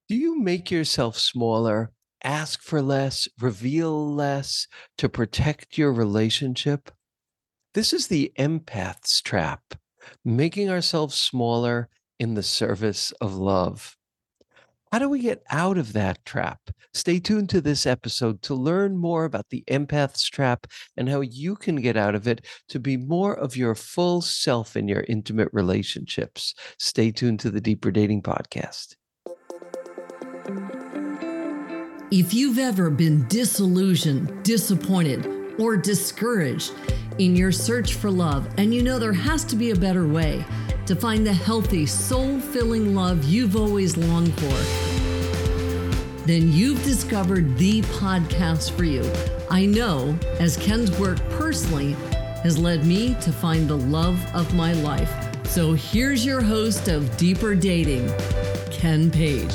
Do you make yourself smaller, ask for less, reveal less to protect your relationship? This is the empath's trap, making ourselves smaller in the service of love. How do we get out of that trap? Stay tuned to this episode to learn more about the empath's trap and how you can get out of it to be more of your full self in your intimate relationships. Stay tuned to the Deeper Dating Podcast. If you've ever been disillusioned, disappointed, or discouraged in your search for love, and you know there has to be a better way to find the healthy, soul-filling love you've always longed for, then you've discovered the podcast for you. I know, as Ken's work personally has led me to find the love of my life. So here's your host of Deeper Dating, Ken Page.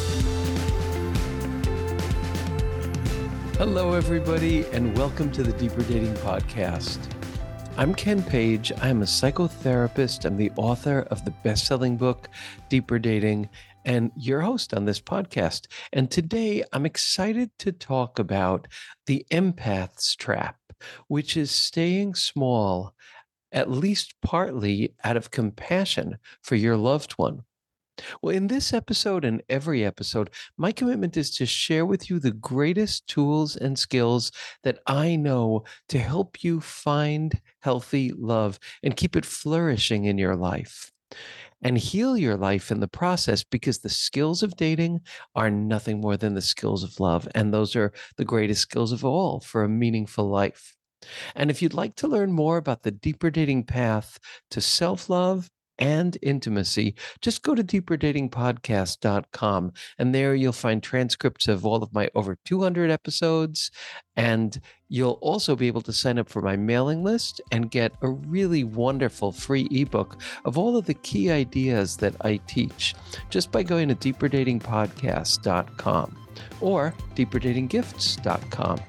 Hello, everybody, and welcome to the Deeper Dating Podcast. I'm Ken Page. I'm a psychotherapist. I'm the author of the best-selling book, Deeper Dating, and your host on this podcast. And today, I'm excited to talk about the empath's trap, which is staying small, at least partly out of compassion for your loved one. Well, in this episode and every episode, my commitment is to share with you the greatest tools and skills that I know to help you find healthy love and keep it flourishing in your life and heal your life in the process, because the skills of dating are nothing more than the skills of love. And those are the greatest skills of all for a meaningful life. And if you'd like to learn more about the deeper dating path to self-love and intimacy, just go to deeperdatingpodcast.com, and there you'll find transcripts of all of my over 200 episodes, and you'll also be able to sign up for my mailing list and get a really wonderful free ebook of all of the key ideas that I teach just by going to deeperdatingpodcast.com or deeperdatinggifts.com.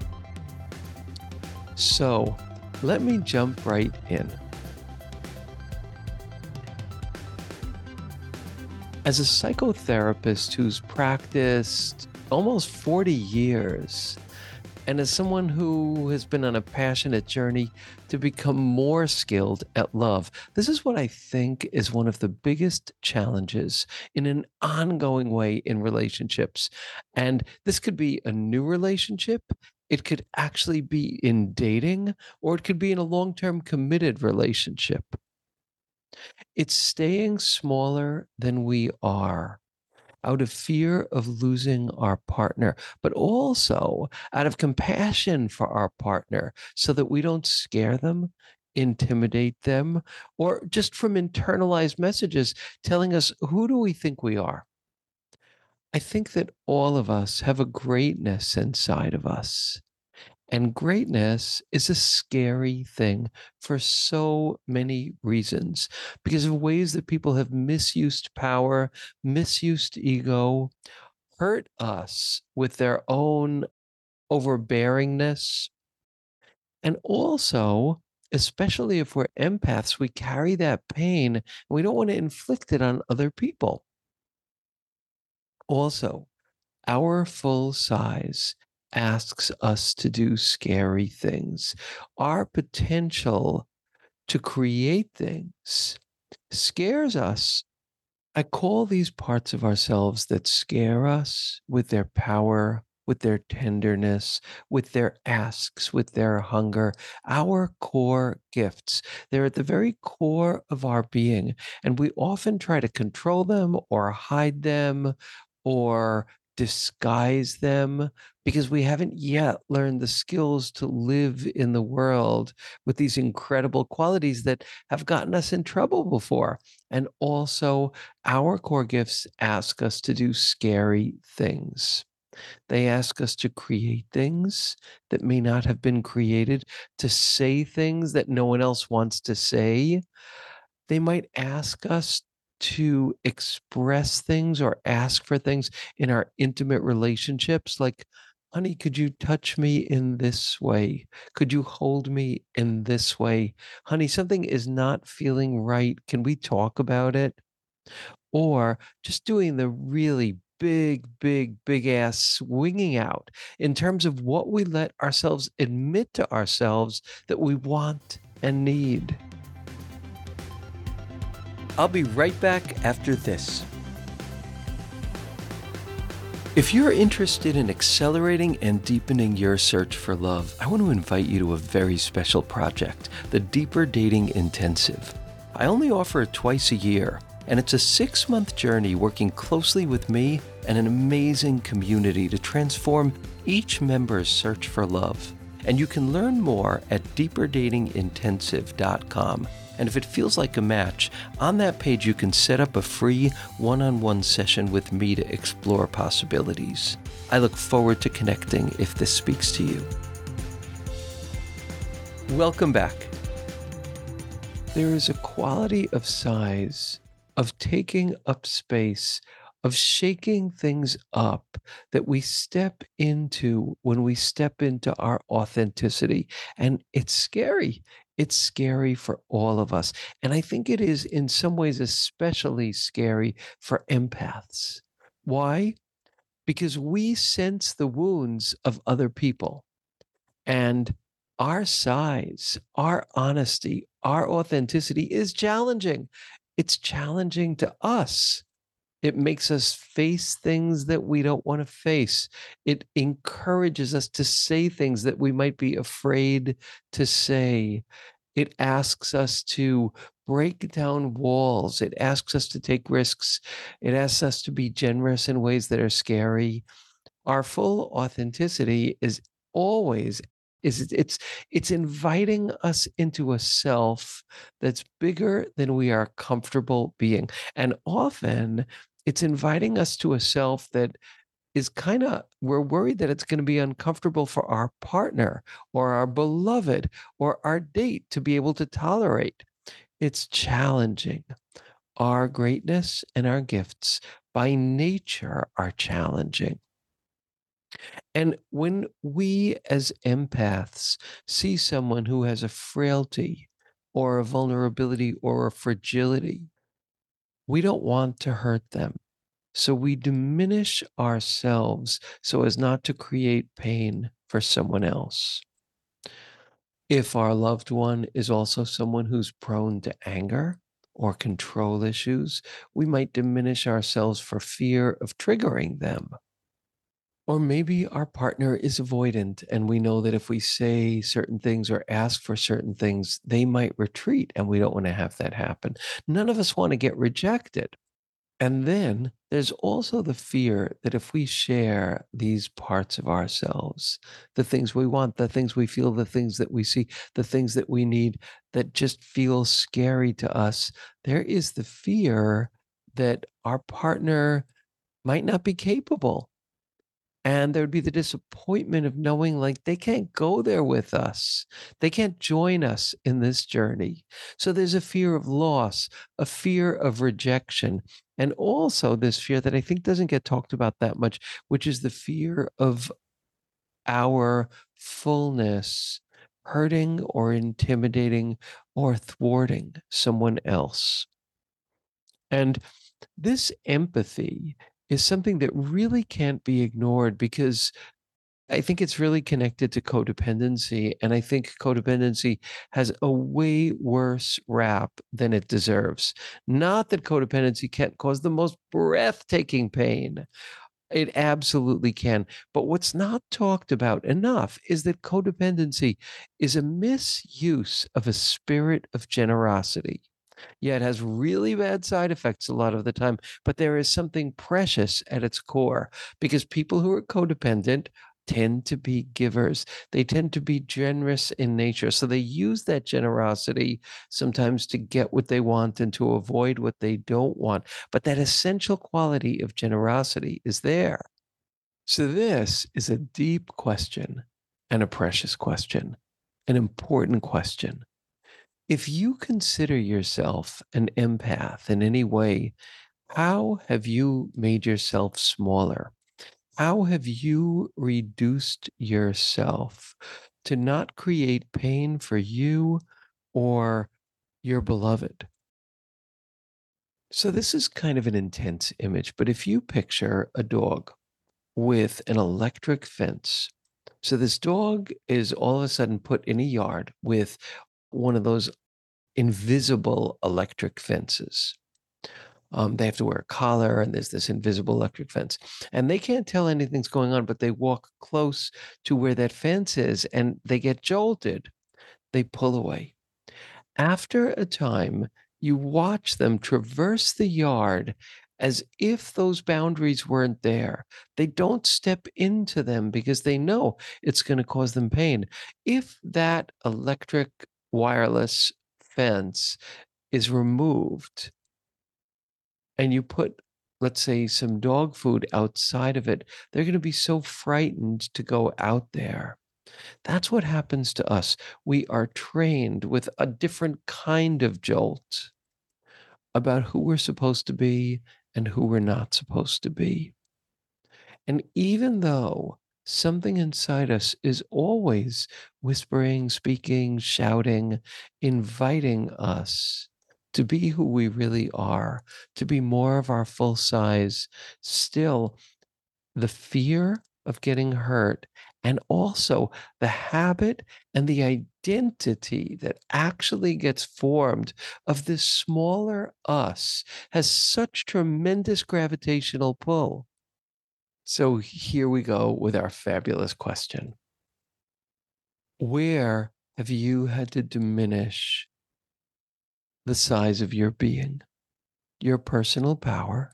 So let me jump right in. As a psychotherapist who's practiced almost 40 years, and as someone who has been on a passionate journey to become more skilled at love, this is what I think is one of the biggest challenges in an ongoing way in relationships. And this could be a new relationship. It could actually be in dating, or it could be in a long-term committed relationship. It's staying smaller than we are out of fear of losing our partner, but also out of compassion for our partner so that we don't scare them, intimidate them, or just from internalized messages telling us, who do we think we are? I think that all of us have a greatness inside of us. And greatness is a scary thing for so many reasons, because of ways that people have misused power, misused ego, hurt us with their own overbearingness. And also, especially if we're empaths, we carry that pain and we don't want to inflict it on other people. Also, our full size asks us to do scary things. Our potential to create things scares us. I call these parts of ourselves that scare us with their power, with their tenderness, with their asks, with their hunger, our core gifts. They're at the very core of our being. And we often try to control them or hide them or disguise them because we haven't yet learned the skills to live in the world with these incredible qualities that have gotten us in trouble before. And also, our core gifts ask us to do scary things. They ask us to create things that may not have been created, to say things that no one else wants to say. They might ask us to express things or ask for things in our intimate relationships, like, honey, could you touch me in this way? Could you hold me in this way? Honey, something is not feeling right. Can we talk about it? Or just doing the really big ass swinging out in terms of what we let ourselves admit to ourselves that we want and need. I'll be right back after this. If you're interested in accelerating and deepening your search for love, I want to invite you to a very special project, the Deeper Dating Intensive. I only offer it twice a year, and it's a 6-month journey working closely with me and an amazing community to transform each member's search for love. And you can learn more at deeperdatingintensive.com. And if it feels like a match, on that page you can set up a free one-on-one session with me to explore possibilities. I look forward to connecting if this speaks to you. Welcome back. There is a quality of size, of taking up space, of shaking things up that we step into when we step into our authenticity. And it's scary. It's scary for all of us. And I think it is in some ways especially scary for empaths. Why? Because we sense the wounds of other people. And our size, our honesty, our authenticity is challenging. It's challenging to us. It makes us face things that we don't want to face. It encourages us to say things that we might be afraid to say. It asks us to break down walls. It asks us to take risks. It asks us to be generous in ways that are scary. Our full authenticity is always it's inviting us into a self that's bigger than we are comfortable being. And often it's inviting us to a self that is we're worried that it's going to be uncomfortable for our partner or our beloved or our date to be able to tolerate. It's challenging. Our greatness and our gifts by nature are challenging. And when we as empaths see someone who has a frailty or a vulnerability or a fragility, we don't want to hurt them. So we diminish ourselves so as not to create pain for someone else. If our loved one is also someone who's prone to anger or control issues, we might diminish ourselves for fear of triggering them. Or maybe our partner is avoidant, and we know that if we say certain things or ask for certain things, they might retreat, and we don't want to have that happen. None of us want to get rejected. And then there's also the fear that if we share these parts of ourselves, the things we want, the things we feel, the things that we see, the things that we need that just feel scary to us, there is the fear that our partner might not be capable. And there would be the disappointment of knowing like they can't go there with us. They can't join us in this journey. So there's a fear of loss, a fear of rejection, and also this fear that I think doesn't get talked about that much, which is the fear of our fullness hurting or intimidating or thwarting someone else. And this empathy is something that really can't be ignored because I think it's really connected to codependency. And I think codependency has a way worse rap than it deserves. Not that codependency can't cause the most breathtaking pain. It absolutely can. But what's not talked about enough is that codependency is a misuse of a spirit of generosity. Yeah, it has really bad side effects a lot of the time, but there is something precious at its core because people who are codependent tend to be givers. They tend to be generous in nature. So they use that generosity sometimes to get what they want and to avoid what they don't want. But that essential quality of generosity is there. So this is a deep question and a precious question, an important question. If you consider yourself an empath in any way, how have you made yourself smaller? How have you reduced yourself to not create pain for you or your beloved? So this is kind of an intense image, but if you picture a dog with an electric fence, so this dog is all of a sudden put in a yard with one of those invisible electric fences. They have to wear a collar, and there's this invisible electric fence. And they can't tell anything's going on, but they walk close to where that fence is and they get jolted. They pull away. After a time, you watch them traverse the yard as if those boundaries weren't there. They don't step into them because they know it's going to cause them pain. If that electric wireless fence is removed, and you put, let's say, some dog food outside of it, they're going to be so frightened to go out there. That's what happens to us. We are trained with a different kind of jolt about who we're supposed to be and who we're not supposed to be. And even though something inside us is always whispering, speaking, shouting, inviting us to be who we really are, to be more of our full size, still the fear of getting hurt and also the habit and the identity that actually gets formed of this smaller us has such tremendous gravitational pull. So here we go with our fabulous question. Where have you had to diminish the size of your being, your personal power,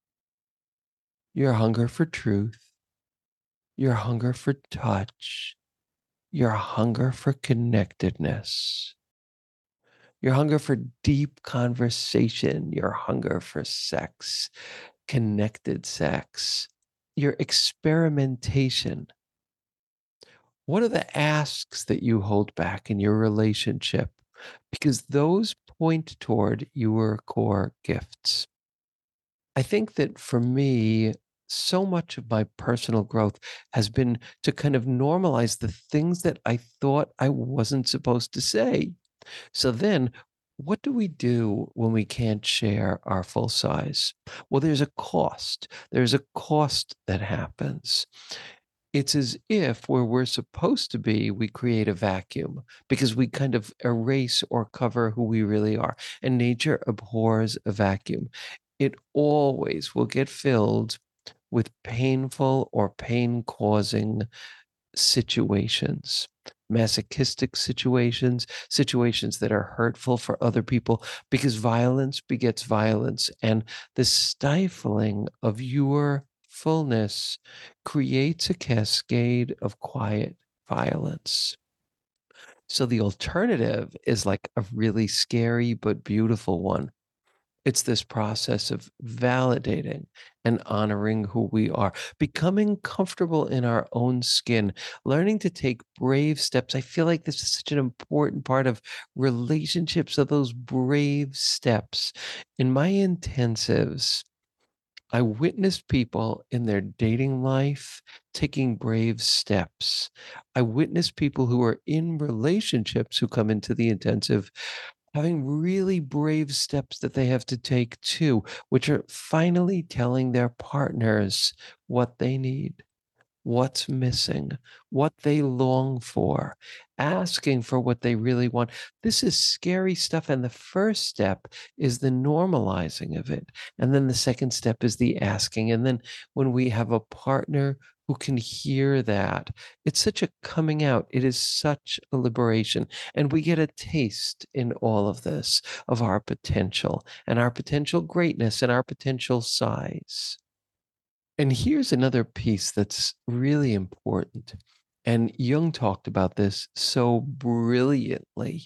your hunger for truth, your hunger for touch, your hunger for connectedness, your hunger for deep conversation, your hunger for sex, connected sex, your experimentation? What are the asks that you hold back in your relationship? Because those point toward your core gifts. I think that for me, so much of my personal growth has been to kind of normalize the things that I thought I wasn't supposed to say. So then, what do we do when we can't share our full size? Well, there's a cost. There's a cost that happens. It's as if where we're supposed to be, we create a vacuum because we kind of erase or cover who we really are. And nature abhors a vacuum. It always will get filled with painful or pain causing situations, masochistic situations, situations that are hurtful for other people, because violence begets violence. And the stifling of your fullness creates a cascade of quiet violence. So the alternative is like a really scary but beautiful one. It's this process of validating and honoring who we are, becoming comfortable in our own skin, learning to take brave steps. I feel like this is such an important part of relationships, of those brave steps. In my intensives, I witnessed people in their dating life taking brave steps. I witnessed people who are in relationships who come into the intensive having really brave steps that they have to take too, which are finally telling their partners what they need, what's missing, what they long for, asking for what they really want. This is scary stuff. And the first step is the normalizing of it. And then the second step is the asking. And then when we have a partner who can hear that, it's such a coming out. It is such a liberation. And we get a taste in all of this of our potential and our potential greatness and our potential size. And here's another piece that's really important. And Jung talked about this so brilliantly.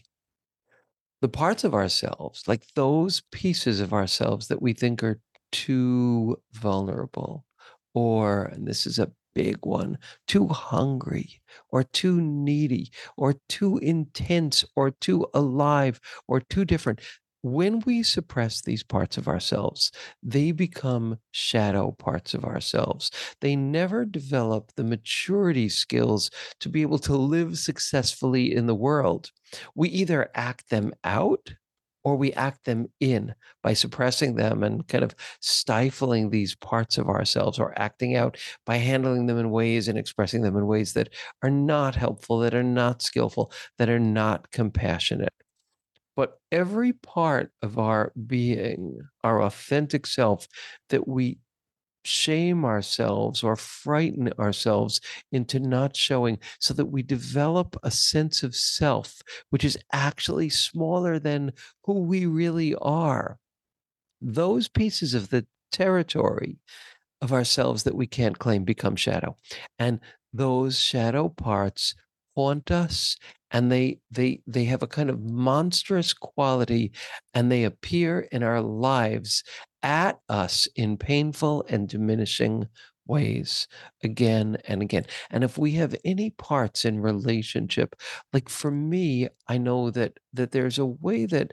The parts of ourselves, like those pieces of ourselves that we think are too vulnerable, or, and this is a big one, too hungry, or too needy, or too intense, or too alive, or too different. When we suppress these parts of ourselves, they become shadow parts of ourselves. They never develop the maturity skills to be able to live successfully in the world. We either act them out or we act them in by suppressing them and kind of stifling these parts of ourselves, or acting out by handling them in ways and expressing them in ways that are not helpful, that are not skillful, that are not compassionate. But every part of our being, our authentic self, that we shame ourselves or frighten ourselves into not showing, so that we develop a sense of self which is actually smaller than who we really are. Those pieces of the territory of ourselves that we can't claim become shadow. And those shadow parts haunt us, and they have a kind of monstrous quality, and they appear in our lives at us in painful and diminishing ways again and again. And if we have any parts in relationship, like for me, I know that there's a way that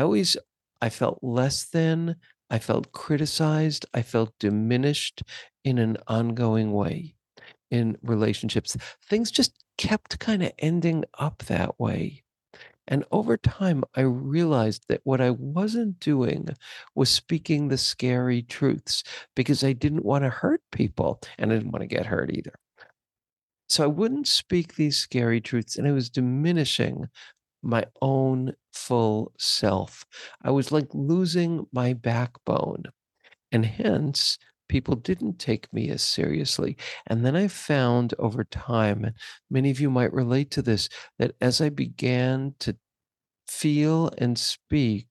I felt less than, I felt criticized, I felt diminished in an ongoing way in relationships. Things just kept kind of ending up that way. And over time, I realized that what I wasn't doing was speaking the scary truths, because I didn't want to hurt people and I didn't want to get hurt either. So I wouldn't speak these scary truths, and I was diminishing my own full self. I was like losing my backbone. And hence, people didn't take me as seriously. And then I found over time, and many of you might relate to this, that as I began to feel and speak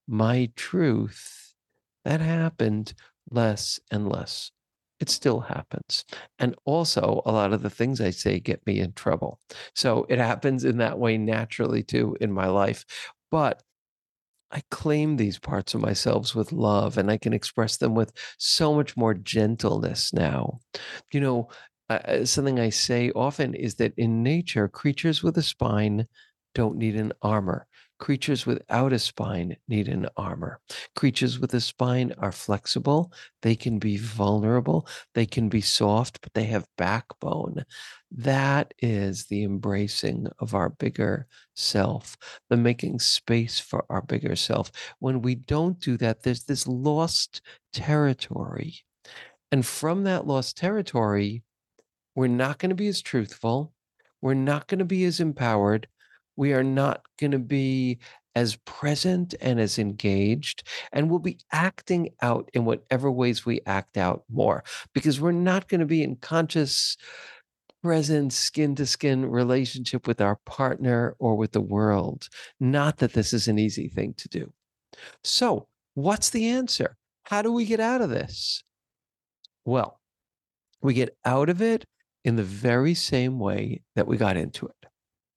my truth, that happened less and less. It still happens. And also, a lot of the things I say get me in trouble. So it happens in that way naturally too in my life. But I claim these parts of myself with love, and I can express them with so much more gentleness now. You know, something I say often is that in nature, creatures with a spine don't need an armor. Creatures without a spine need an armor. Creatures with a spine are flexible. They can be vulnerable. They can be soft, but they have backbone. That is the embracing of our bigger self, the making space for our bigger self. When we don't do that, there's this lost territory. And from that lost territory, we're not going to be as truthful. We're not going to be as empowered. We are not going to be as present and as engaged. And we'll be acting out in whatever ways we act out more, because we're not going to be in conscious, present, skin to skin relationship with our partner or with the world. Not that this is an easy thing to do. So, what's the answer? How do we get out of this? Well, we get out of it in the very same way that we got into it,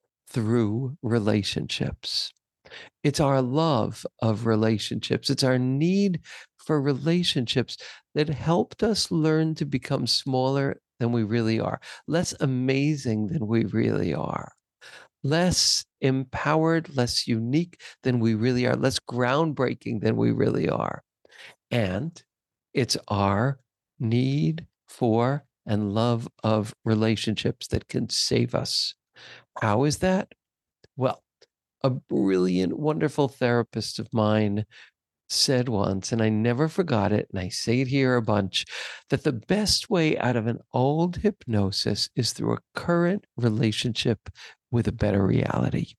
through relationships. It's our love of relationships. It's our need for relationships that helped us learn to become smaller than we really are, less amazing than we really are, less empowered, less unique than we really are, less groundbreaking than we really are. And it's our need for and love of relationships that can save us. How is that? Well, a brilliant, wonderful therapist of mine said once, and I never forgot it, and I say it here a bunch, that the best way out of an old hypnosis is through a current relationship with a better reality.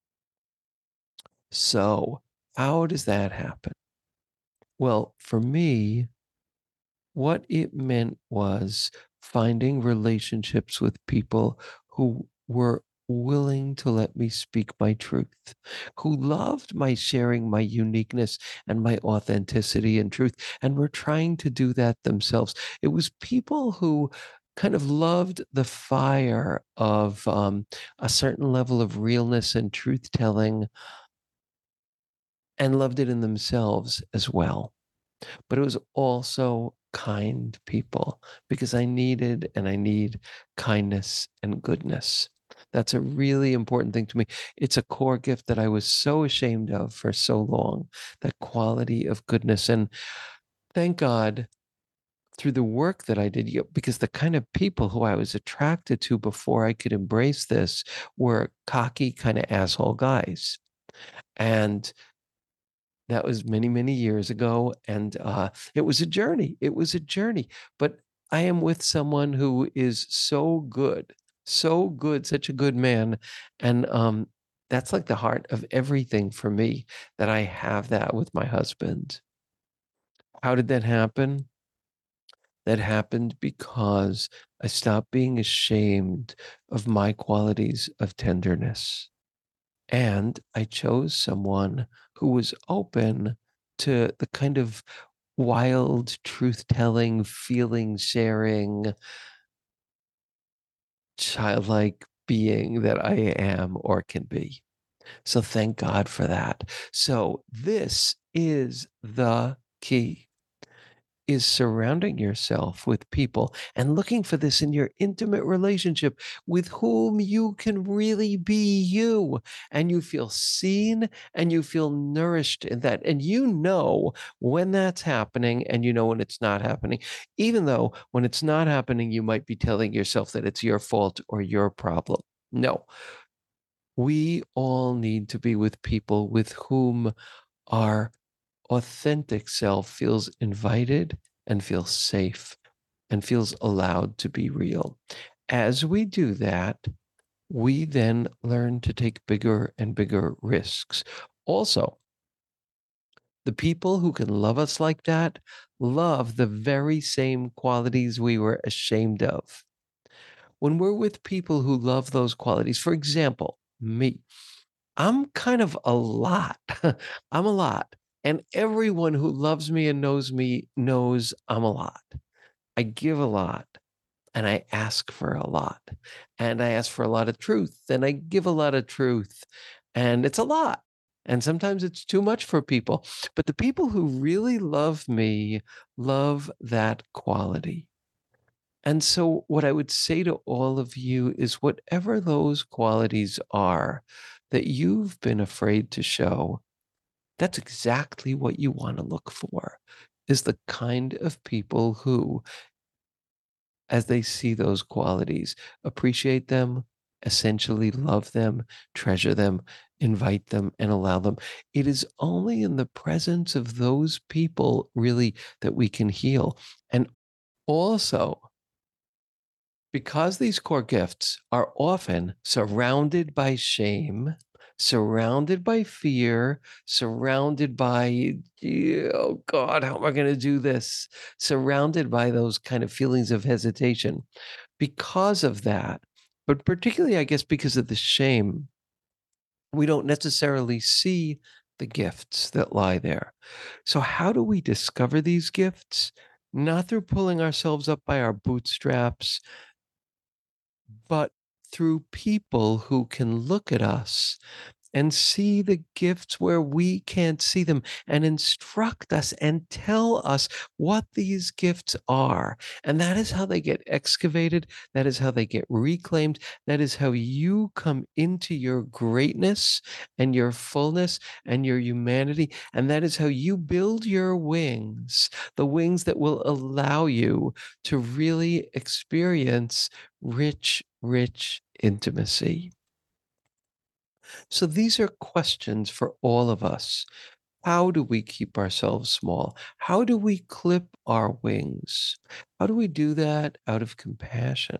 So, how does that happen? Well, for me, what it meant was finding relationships with people who were willing to let me speak my truth, who loved my sharing my uniqueness and my authenticity and truth, and were trying to do that themselves. It was people who kind of loved the fire of a certain level of realness and truth telling, and loved it in themselves as well. But it was also kind people, because I needed and I need kindness and goodness. That's a really important thing to me. It's a core gift that I was so ashamed of for so long, that quality of goodness. And thank God, through the work that I did, because the kind of people who I was attracted to before I could embrace this were cocky, kind of asshole guys. And That was many, many years ago. And it was a journey. It was a journey. But I am with someone who is so good, such a good man. And that's like the heart of everything for me, that I have that with my husband. How did that happen? That happened because I stopped being ashamed of my qualities of tenderness. And I chose someone who was open to the kind of wild, truth telling, feeling sharing, childlike being that I am or can be. So thank God for that. So this is the key, is surrounding yourself with people and looking for this in your intimate relationship with whom you can really be you, and you feel seen and you feel nourished in that. And you know when that's happening and you know when it's not happening, even though when it's not happening, you might be telling yourself that it's your fault or your problem. No, we all need to be with people with whom our authentic self feels invited and feels safe and feels allowed to be real. As we do that, we then learn to take bigger and bigger risks. Also, the people who can love us like that love the very same qualities we were ashamed of. When we're with people who love those qualities, for example, me, I'm kind of a lot. I'm a lot. And everyone who loves me and knows me knows I'm a lot. I give a lot and I ask for a lot. And I ask for a lot of truth and I give a lot of truth. And it's a lot. And sometimes it's too much for people. But the people who really love me love that quality. And so, what I would say to all of you is whatever those qualities are that you've been afraid to show, that's exactly what you want to look for, is the kind of people who, as they see those qualities, appreciate them, essentially love them, treasure them, invite them, and allow them. It is only in the presence of those people, really, that we can heal. And also, because these core gifts are often surrounded by shame, surrounded by fear, surrounded by, oh God, how am I going to do this? Surrounded by those kind of feelings of hesitation. Because of that, but particularly, I guess, because of the shame, we don't necessarily see the gifts that lie there. So, how do we discover these gifts? Not through pulling ourselves up by our bootstraps, but through people who can look at us and see the gifts where we can't see them, and instruct us and tell us what these gifts are. And that is how they get excavated. That is how they get reclaimed. That is how you come into your greatness and your fullness and your humanity. And that is how you build your wings, the wings that will allow you to really experience rich, rich intimacy. So these are questions for all of us. How do we keep ourselves small? How do we clip our wings? How do we do that out of compassion?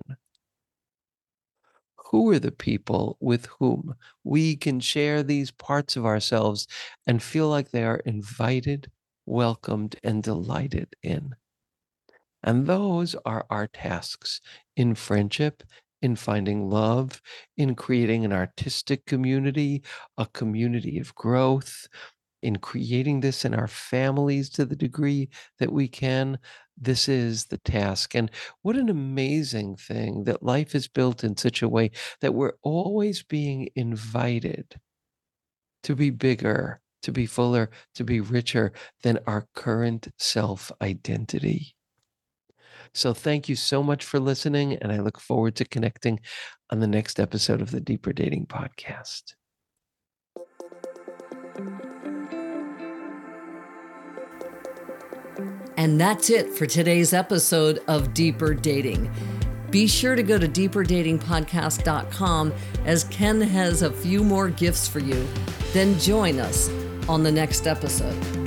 Who are the people with whom we can share these parts of ourselves and feel like they are invited, welcomed, and delighted in? And those are our tasks in friendship, in finding love, in creating an artistic community, a community of growth, in creating this in our families to the degree that we can. This is the task. And what an amazing thing that life is built in such a way that we're always being invited to be bigger, to be fuller, to be richer than our current self identity. So thank you so much for listening, and I look forward to connecting on the next episode of the Deeper Dating Podcast. And that's it for today's episode of Deeper Dating. Be sure to go to deeperdatingpodcast.com, as Ken has a few more gifts for you. Then join us on the next episode.